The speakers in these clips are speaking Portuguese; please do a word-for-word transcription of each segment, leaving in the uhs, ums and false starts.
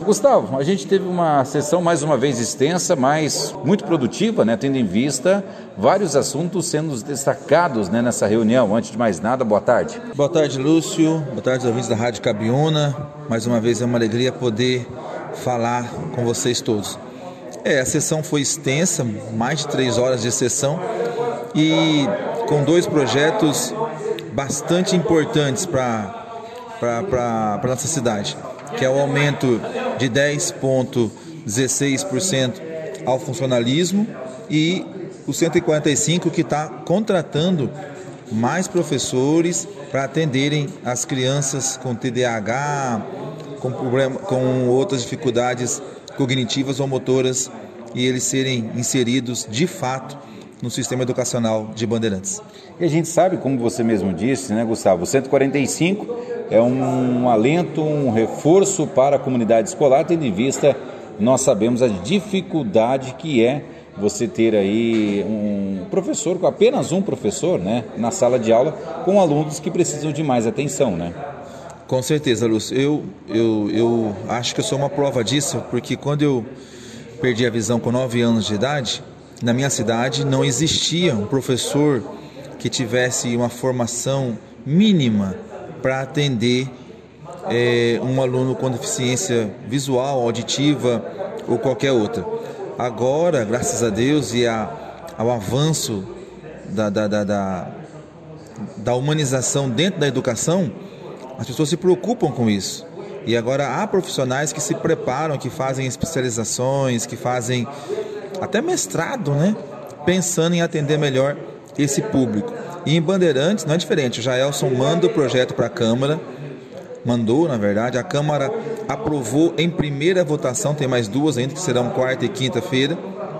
Gustavo, a gente teve uma sessão mais uma vez extensa, mas muito produtiva, né, tendo em vista vários assuntos sendo destacados, né, nessa reunião. Antes de mais nada, boa tarde. Boa tarde, Lúcio. Boa tarde, ouvintes da Rádio Cabiúna. Mais uma vez é uma alegria poder falar com vocês todos. É, a sessão foi extensa, mais de três horas de sessão e com dois projetos bastante importantes para para a nossa cidade, que é o aumento de dez vírgula dezesseis por cento ao funcionalismo e o cento e quarenta e cinco que está contratando mais professores para atenderem as crianças com T D A H, com, problema, com outras dificuldades cognitivas ou motoras e eles serem inseridos de fato no sistema educacional de Bandeirantes. E a gente sabe, como você mesmo disse, né, Gustavo, o cento e quarenta e cinco é um alento, um reforço para a comunidade escolar, tendo em vista, nós sabemos a dificuldade que é você ter aí um professor, com apenas um professor, né, na sala de aula, com alunos que precisam de mais atenção, né? Com certeza, Lúcio. Eu, eu, eu acho que eu sou uma prova disso, porque quando eu perdi a visão com nove anos de idade, na minha cidade não existia um professor que tivesse uma formação mínima para atender é, um aluno com deficiência visual, auditiva ou qualquer outra. Agora, graças a Deus e a, ao avanço da, da, da, da, da humanização dentro da educação, as pessoas se preocupam com isso. E agora há profissionais que se preparam, que fazem especializações, que fazem até mestrado, né? Pensando em atender melhor esse público. E em Bandeirantes não é diferente. O Jaelson manda o projeto para a Câmara, mandou, na verdade, a Câmara aprovou em primeira votação, tem mais duas ainda, que serão quarta e quinta-feira.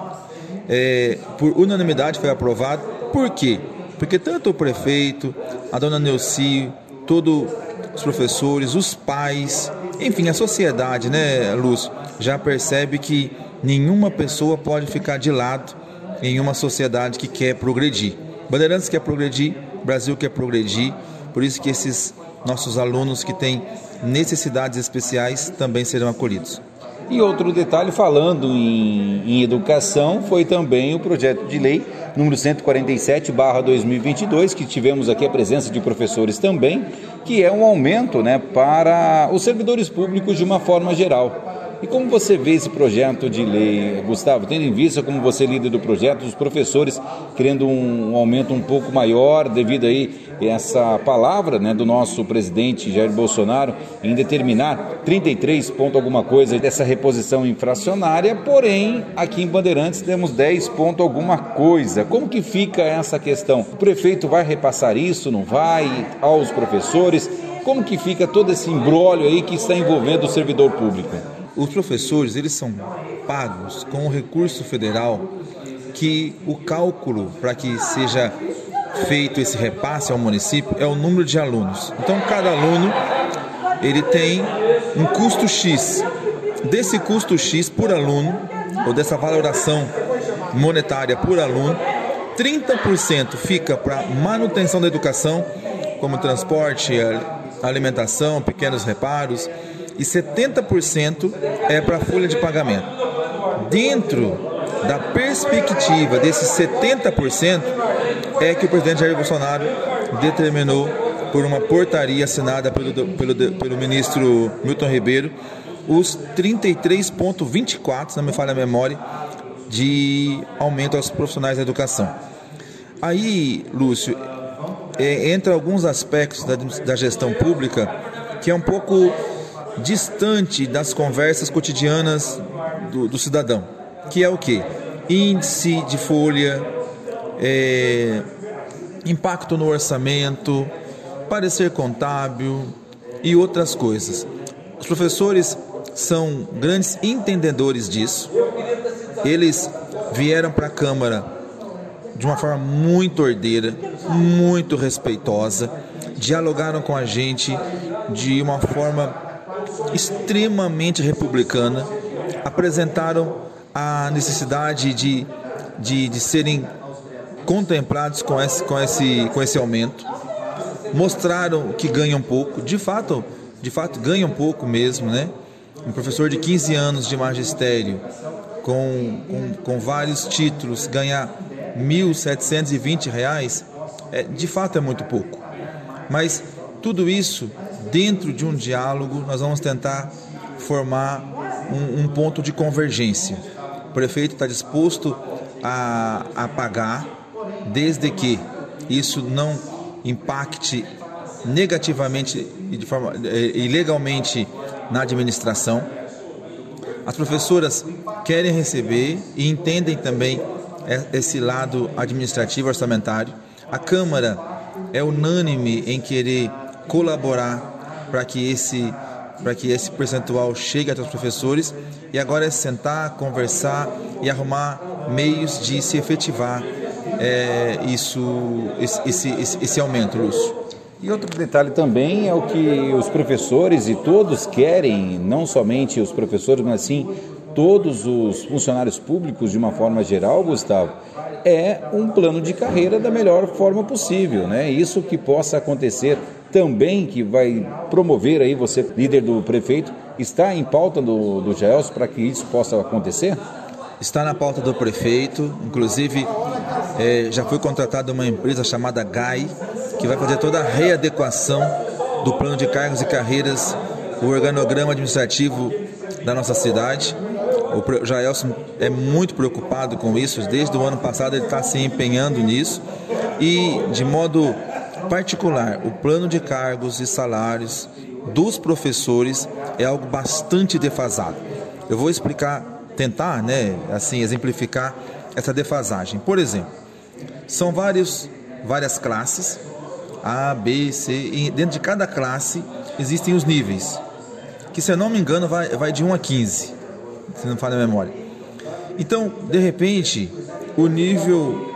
É, por unanimidade foi aprovado. Por quê? Porque tanto o prefeito, a dona Neuci, todos os professores, os pais, enfim, a sociedade, né, Lúcio, já percebe que nenhuma pessoa pode ficar de lado em uma sociedade que quer progredir. Bandeirantes quer progredir, Brasil quer progredir, por isso que esses nossos alunos que têm necessidades especiais também serão acolhidos. E outro detalhe, falando em, em educação, foi também o projeto de lei número cento e quarenta e sete barra dois mil e vinte e dois, que tivemos aqui a presença de professores também, que é um aumento, né, para os servidores públicos de uma forma geral. E como você vê esse projeto de lei, Gustavo, tendo em vista como você é líder do projeto, os professores querendo um, um aumento um pouco maior devido aí a essa palavra, né, do nosso presidente Jair Bolsonaro em determinar trinta e três ponto alguma coisa dessa reposição infracionária, porém aqui em Bandeirantes temos dez ponto alguma coisa. Como que fica essa questão? O prefeito vai repassar isso, não vai, aos professores? Como que fica todo esse imbróglio aí que está envolvendo o servidor público? Os professores, eles são pagos com o recurso federal, que o cálculo para que seja feito esse repasse ao município é o número de alunos. Então, cada aluno, ele tem um custo X. Desse custo X por aluno, ou dessa valoração monetária por aluno, trinta por cento fica para manutenção da educação, como transporte, alimentação, pequenos reparos, e setenta por cento é para a folha de pagamento. Dentro da perspectiva desses setenta por cento é que o presidente Jair Bolsonaro determinou por uma portaria assinada pelo, pelo, pelo ministro Milton Ribeiro os trinta e três vírgula vinte e quatro, se não me falha a memória, de aumento aos profissionais da educação. Aí, Lúcio, é, entra alguns aspectos da, da gestão pública que é um pouco distante das conversas cotidianas do, do cidadão, que é o quê? Índice de folha, é, impacto no orçamento, parecer contábil e outras coisas. Os professores são grandes entendedores disso. Eles vieram para a Câmara de uma forma muito ordeira, muito respeitosa, dialogaram com a gente de uma forma extremamente republicana, apresentaram a necessidade de, de, de serem contemplados com esse, com, esse, com esse aumento, mostraram que ganham pouco, de fato, de fato ganham pouco mesmo, né? um professor de quinze anos de magistério, com, com, com vários títulos, ganhar mil setecentos e vinte reais, é, de fato é muito pouco. Mas tudo isso, dentro de um diálogo, nós vamos tentar formar um, um ponto de convergência. O prefeito está disposto a, a pagar, desde que isso não impacte negativamente e de forma ilegalmente na administração. As professoras querem receber e entendem também esse lado administrativo orçamentário. A Câmara é unânime em querer colaborar para que esse para que esse percentual chegue até os professores, e agora é sentar, conversar e arrumar meios de se efetivar é, isso, esse, esse, esse aumento, Lúcio. E outro detalhe também é o que os professores e todos querem, não somente os professores, mas sim todos os funcionários públicos de uma forma geral, Gustavo, é um plano de carreira da melhor forma possível, né? Isso que possa acontecer também, que vai promover aí, você, líder do prefeito, está em pauta do, do Jaelson para que isso possa acontecer? Está na pauta do prefeito, inclusive é, já foi contratada uma empresa chamada G A I, que vai fazer toda a readequação do plano de cargos e carreiras, o organograma administrativo da nossa cidade. O Jaelson é muito preocupado com isso, desde o ano passado ele está se empenhando nisso, e de modo particular, o plano de cargos e salários dos professores é algo bastante defasado. Eu vou explicar, tentar, né, assim, exemplificar essa defasagem. Por exemplo, são vários, várias classes, A, B, C, e dentro de cada classe existem os níveis, que, se eu não me engano, vai, vai de um a quinze, se não falha a memória. Então, de repente, o nível,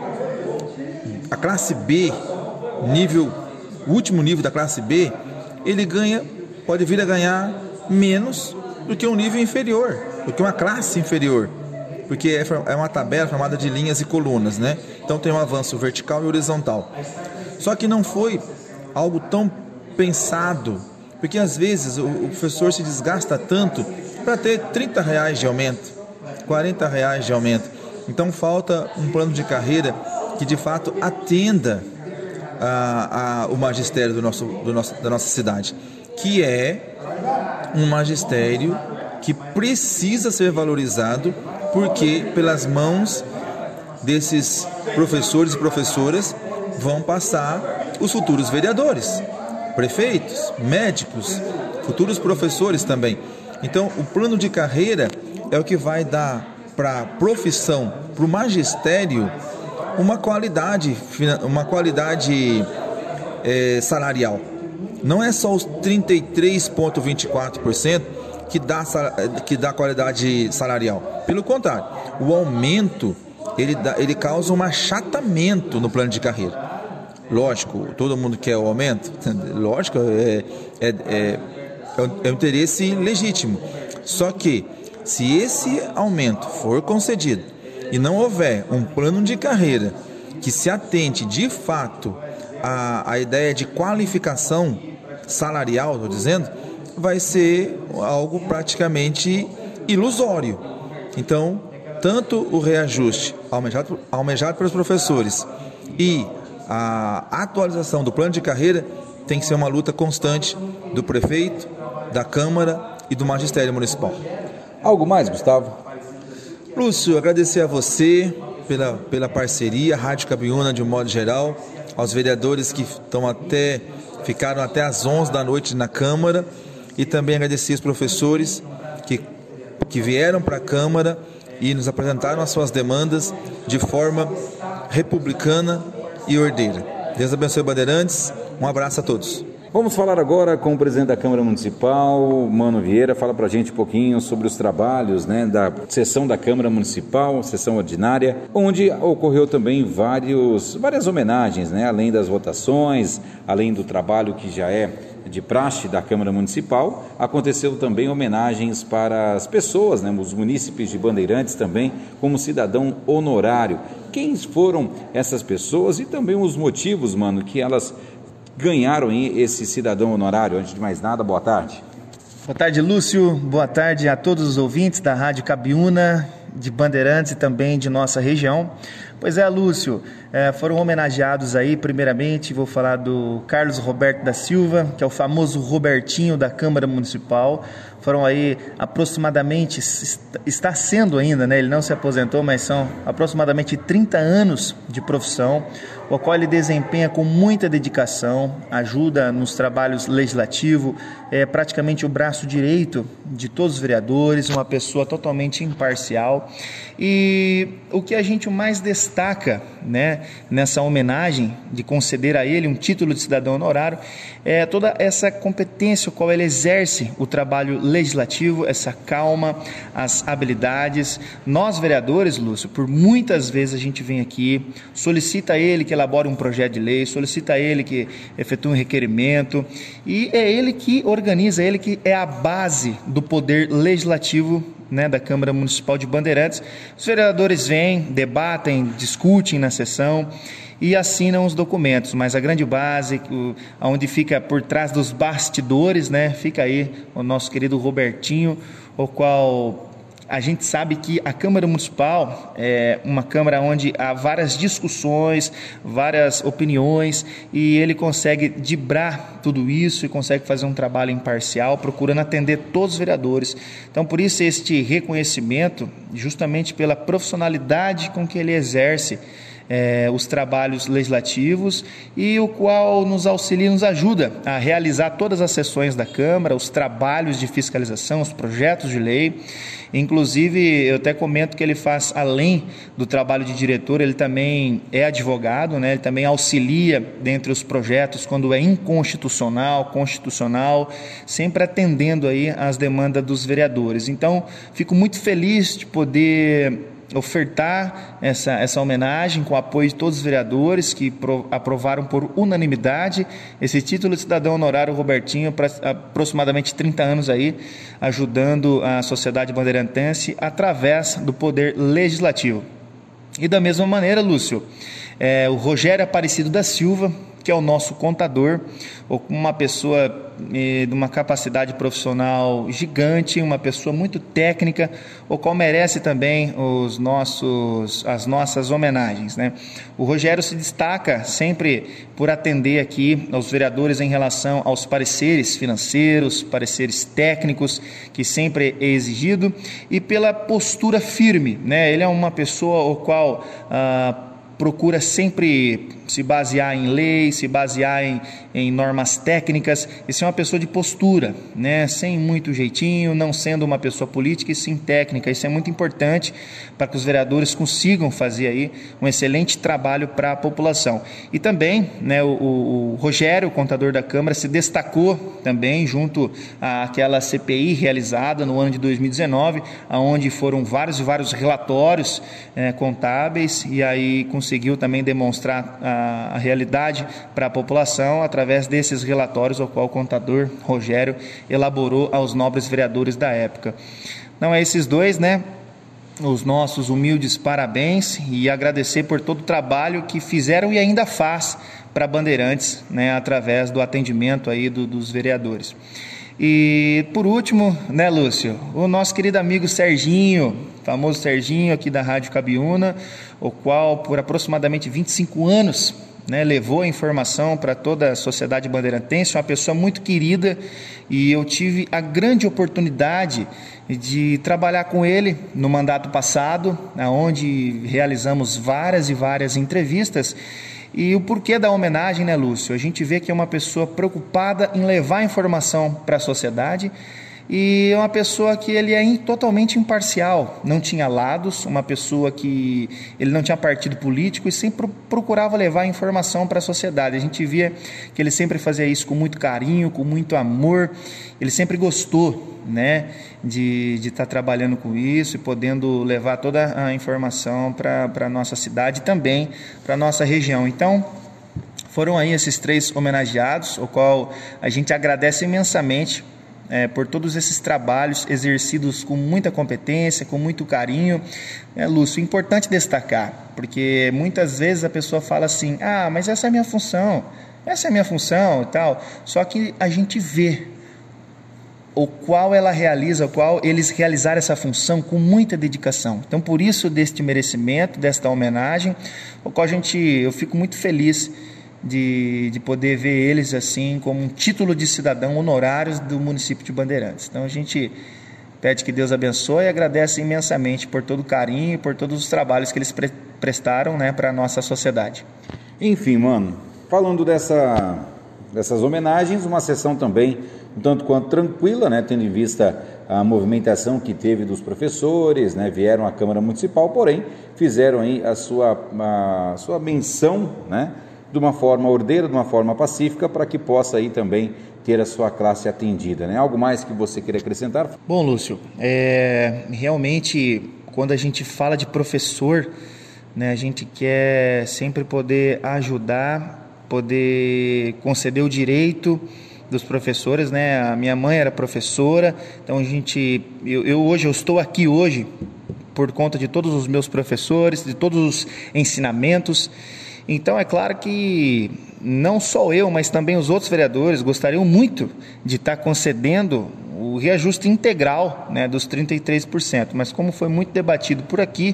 a classe B, nível, o último nível da classe B, ele ganha, pode vir a ganhar menos do que um nível inferior, do que uma classe inferior, porque é uma tabela formada de linhas e colunas, né? Então tem um avanço vertical e horizontal. Só que não foi algo tão pensado, porque às vezes o, o professor se desgasta tanto para ter trinta reais de aumento, quarenta reais de aumento. Então falta um plano de carreira que de fato atenda a, a, o magistério do nosso, do nosso, da nossa cidade, que é um magistério que precisa ser valorizado, porque pelas mãos desses professores e professoras vão passar os futuros vereadores, prefeitos, médicos, futuros professores também. Então, o plano de carreira é o que vai dar para a profissão, para o magistério, uma qualidade, uma qualidade é, salarial. Não é só os trinta e três vírgula vinte e quatro por cento que dá, que dá qualidade salarial. Pelo contrário, o aumento ele, dá, ele causa um achatamento no plano de carreira. Lógico, todo mundo quer o aumento, lógico, é, é, é, é um interesse legítimo. Só que, se esse aumento for concedido e não houver um plano de carreira que se atente de fato à, à ideia de qualificação salarial, estou dizendo, vai ser algo praticamente ilusório. Então, tanto o reajuste almejado, almejado pelos professores e a atualização do plano de carreira tem que ser uma luta constante do prefeito, da Câmara e do Magistério Municipal. Algo mais, Gustavo? Lúcio, agradecer a você pela, pela parceria, a Rádio Cabiúna de um modo geral, aos vereadores que estão até, ficaram até às onze da noite na Câmara, e também agradecer os professores que, que vieram para a Câmara e nos apresentaram as suas demandas de forma republicana e ordeira. Deus abençoe, Bandeirantes. Um abraço a todos. Vamos falar agora com o presidente da Câmara Municipal, Mano Vieira. Fala para a gente um pouquinho sobre os trabalhos, né, da sessão da Câmara Municipal, sessão ordinária, onde ocorreu também vários, várias homenagens, né, além das votações, além do trabalho que já é de praxe da Câmara Municipal, aconteceu também homenagens para as pessoas, né, os munícipes de Bandeirantes também, como cidadão honorário. Quem foram essas pessoas e também os motivos, mano, que elas ganharam esse cidadão honorário? Antes de mais nada, boa tarde. Boa tarde, Lúcio. Boa tarde a todos os ouvintes da Rádio Cabiúna, de Bandeirantes e também de nossa região. Pois é, Lúcio, é, foram homenageados aí, primeiramente, vou falar do Carlos Roberto da Silva, que é o famoso Robertinho da Câmara Municipal. Foram aí aproximadamente, está sendo ainda, né? Ele não se aposentou, mas são aproximadamente trinta anos de profissão, o qual ele desempenha com muita dedicação, ajuda nos trabalhos legislativos, é praticamente o braço direito de todos os vereadores, uma pessoa totalmente imparcial. E o que a gente mais destaca, né, nessa homenagem de conceder a ele um título de cidadão honorário é toda essa competência, o qual ele exerce o trabalho legislativo, essa calma, as habilidades. Nós, vereadores, Lúcio, por muitas vezes a gente vem aqui, solicita a ele que elabore um projeto de lei, solicita a ele que efetue um requerimento, e é ele que organiza, é ele que é a base do poder legislativo, né, da Câmara Municipal de Bandeirantes. Os vereadores vêm, debatem, discutem na sessão e assinam os documentos, mas a grande base, o, onde fica por trás dos bastidores, né, fica aí o nosso querido Robertinho, o qual a gente sabe que a Câmara Municipal é uma Câmara onde há várias discussões, várias opiniões, e ele consegue dibrar tudo isso e consegue fazer um trabalho imparcial, procurando atender todos os vereadores. Então, por isso, este reconhecimento, justamente pela profissionalidade com que ele exerce É, os trabalhos legislativos, e o qual nos auxilia, nos ajuda a realizar todas as sessões da Câmara, os trabalhos de fiscalização, os projetos de lei. Inclusive, eu até comento que ele faz, além do trabalho de diretor, ele também é advogado, né? Ele também auxilia dentre os projetos quando é inconstitucional, constitucional, sempre atendendo aí às demandas dos vereadores. Então, fico muito feliz de poder ofertar essa, essa homenagem com o apoio de todos os vereadores que pro, aprovaram por unanimidade esse título de cidadão honorário Robertinho, para aproximadamente trinta anos aí, ajudando a sociedade bandeirantense através do poder legislativo. E da mesma maneira, Lúcio, é, o Rogério Aparecido da Silva, que é o nosso contador, uma pessoa eh, de uma capacidade profissional gigante, uma pessoa muito técnica, o qual merece também os nossos, as nossas homenagens, né? O Rogério se destaca sempre por atender aqui aos vereadores em relação aos pareceres financeiros, pareceres técnicos, que sempre é exigido, e pela postura firme, né? Ele é uma pessoa o qual ah, procura sempre se basear em lei, se basear em, em normas técnicas, e ser uma pessoa de postura, né? Sem muito jeitinho, não sendo uma pessoa política e sim técnica. Isso é muito importante para que os vereadores consigam fazer aí um excelente trabalho para a população. E também, né, o, o, o Rogério, o contador da Câmara, se destacou também junto àquela C P I realizada no ano de dois mil e dezenove, onde foram vários e vários relatórios é, contábeis, e aí conseguiu também demonstrar a a realidade para a população através desses relatórios, o qual o contador Rogério elaborou aos nobres vereadores da época. Não é esses dois, né? Os nossos humildes parabéns, e agradecer por todo o trabalho que fizeram e ainda faz para Bandeirantes, né? Através do atendimento aí do, dos vereadores. E por último, né, Lúcio, o nosso querido amigo Serginho, famoso Serginho aqui da Rádio Cabiúna, o qual por aproximadamente vinte e cinco anos, né, levou a informação para toda a sociedade bandeirantense, uma pessoa muito querida, e eu tive a grande oportunidade de trabalhar com ele no mandato passado, onde realizamos várias e várias entrevistas. E o porquê da homenagem, né, Lúcio? A gente vê que é uma pessoa preocupada em levar informação para a sociedade, e é uma pessoa que ele é totalmente imparcial, não tinha lados, uma pessoa que ele não tinha partido político e sempre procurava levar informação para a sociedade. A gente via que ele sempre fazia isso com muito carinho, com muito amor, ele sempre gostou, né, de estar tá trabalhando com isso e podendo levar toda a informação para a nossa cidade e também para a nossa região. Então, foram aí esses três homenageados, o qual a gente agradece imensamente É, por todos esses trabalhos exercidos com muita competência, com muito carinho. É, Lúcio, importante destacar, porque muitas vezes a pessoa fala assim, ah, mas essa é a minha função, essa é a minha função e tal, só que a gente vê o qual ela realiza, o qual eles realizaram essa função com muita dedicação. Então, por isso, deste merecimento, desta homenagem, o qual a gente, eu fico muito feliz de, de poder ver eles assim como um título de cidadão honorários do município de Bandeirantes. Então, a gente pede que Deus abençoe e agradece imensamente por todo o carinho e por todos os trabalhos que eles pre- prestaram, né, para a nossa sociedade. Enfim, mano, falando dessa, dessas homenagens, uma sessão também um tanto quanto tranquila, né, tendo em vista a movimentação que teve dos professores, né, vieram à Câmara Municipal, porém fizeram aí a sua, a sua menção, né, de uma forma ordeira, de uma forma pacífica, para que possa aí também ter a sua classe atendida, né? Algo mais que você queira acrescentar? Bom, Lúcio, é, realmente quando a gente fala de professor, né, a gente quer sempre poder ajudar, poder conceder o direito dos professores, né? A minha mãe era professora, então a gente, eu, eu hoje, eu estou aqui hoje por conta de todos os meus professores, de todos os ensinamentos. Então é claro que não só eu, mas também os outros vereadores gostariam muito de estar concedendo o reajuste integral, né, dos trinta e três por cento, mas como foi muito debatido por aqui,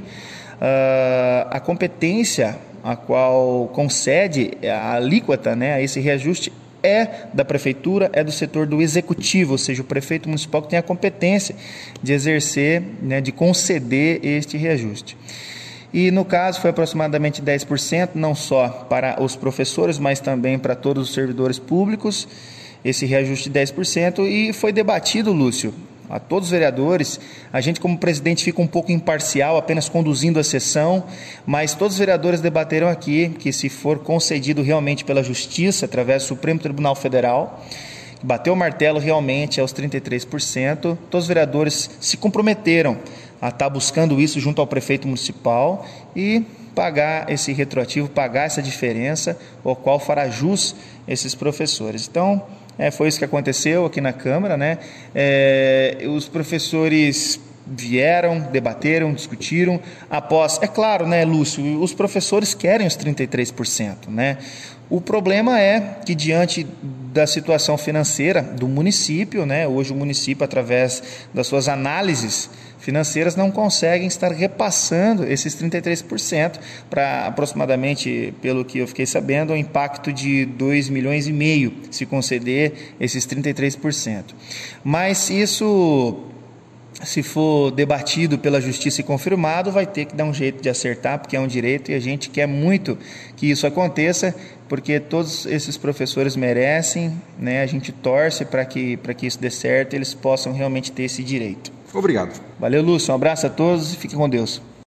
uh, a competência a qual concede a alíquota, né, a esse reajuste é da prefeitura, é do setor do executivo, ou seja, o prefeito municipal que tem a competência de exercer, né, de conceder este reajuste. E no caso foi aproximadamente dez por cento, não só para os professores, mas também para todos os servidores públicos, esse reajuste de dez por cento, e foi debatido, Lúcio, a todos os vereadores. A gente como presidente fica um pouco imparcial, apenas conduzindo a sessão, mas todos os vereadores debateram aqui que se for concedido realmente pela Justiça, através do Supremo Tribunal Federal, bateu o martelo realmente aos trinta e três por cento, todos os vereadores se comprometeram a estar buscando isso junto ao prefeito municipal e pagar esse retroativo, pagar essa diferença, o qual fará jus esses professores. Então, é, foi isso que aconteceu aqui na Câmara, né? É, os professores vieram, debateram, discutiram, após, é claro, né, Lúcio, os professores querem os trinta e três por cento, né? O problema é que, diante da situação financeira do município, né, hoje o município, através das suas análises financeiras, não conseguem estar repassando esses trinta e três por cento para aproximadamente, pelo que eu fiquei sabendo, um impacto de dois milhões e meio se conceder esses trinta e três por cento. Mas isso, se for debatido pela Justiça e confirmado, vai ter que dar um jeito de acertar, porque é um direito e a gente quer muito que isso aconteça, porque todos esses professores merecem, né? A gente torce para que, para que isso dê certo e eles possam realmente ter esse direito. Obrigado. Valeu, Lúcio. Um abraço a todos e fique com Deus.